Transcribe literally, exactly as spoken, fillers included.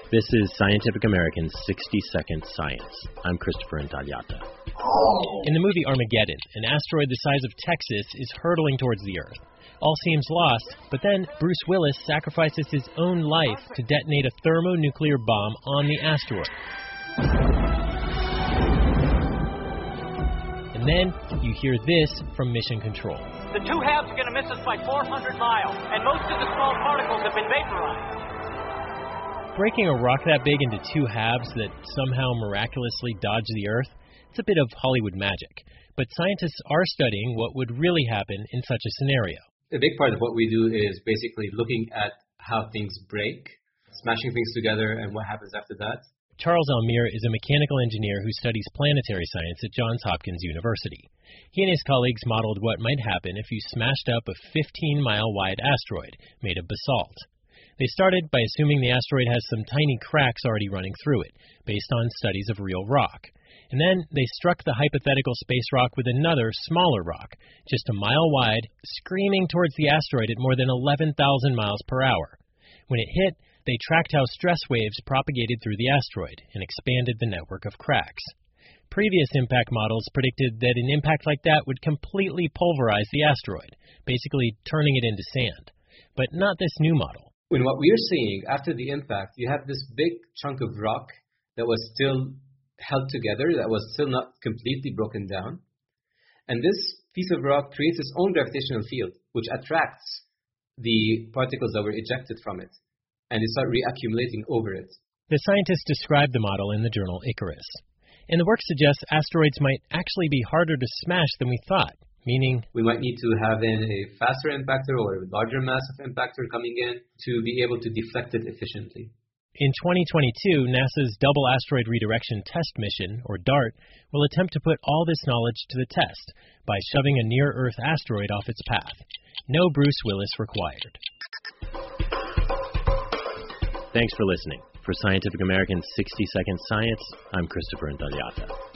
This is Scientific American's sixty second Science. I'm Christopher Intagliata. In the movie Armageddon, an asteroid the size of Texas is hurtling towards the Earth. All seems lost, but then Bruce Willis sacrifices his own life to detonate a thermonuclear bomb on the asteroid. And then you hear this from Mission Control. The two halves are going to miss us by four hundred miles, and most of the small particles have been vaporized. Breaking a rock that big into two halves that somehow miraculously dodge the Earth, it's a bit of Hollywood magic. But scientists are studying what would really happen in such a scenario. A big part of what we do is basically looking at how things break, smashing things together, and what happens after that. Charles Almere is a mechanical engineer who studies planetary science at Johns Hopkins University. He and his colleagues modeled what might happen if you smashed up a fifteen mile wide asteroid made of basalt. They started by assuming the asteroid has some tiny cracks already running through it, based on studies of real rock. And then they struck the hypothetical space rock with another, smaller rock, just a mile wide, screaming towards the asteroid at more than eleven thousand miles per hour. When it hit, they tracked how stress waves propagated through the asteroid and expanded the network of cracks. Previous impact models predicted that an impact like that would completely pulverize the asteroid, basically turning it into sand. But not this new model. In what we're seeing, after the impact, you have this big chunk of rock that was still held together, that was still not completely broken down. And this piece of rock creates its own gravitational field, which attracts the particles that were ejected from it, and they start reaccumulating over it. The scientists described the model in the journal Icarus. And the work suggests asteroids might actually be harder to smash than we thought, meaning we might need to have in a faster impactor or a larger mass of impactor coming in to be able to deflect it efficiently. In twenty twenty-two, NASA's Double Asteroid Redirection Test Mission, or DART, will attempt to put all this knowledge to the test by shoving a near-Earth asteroid off its path. No Bruce Willis required. Thanks for listening. For Scientific American's sixty second Science, I'm Christopher Intagliata.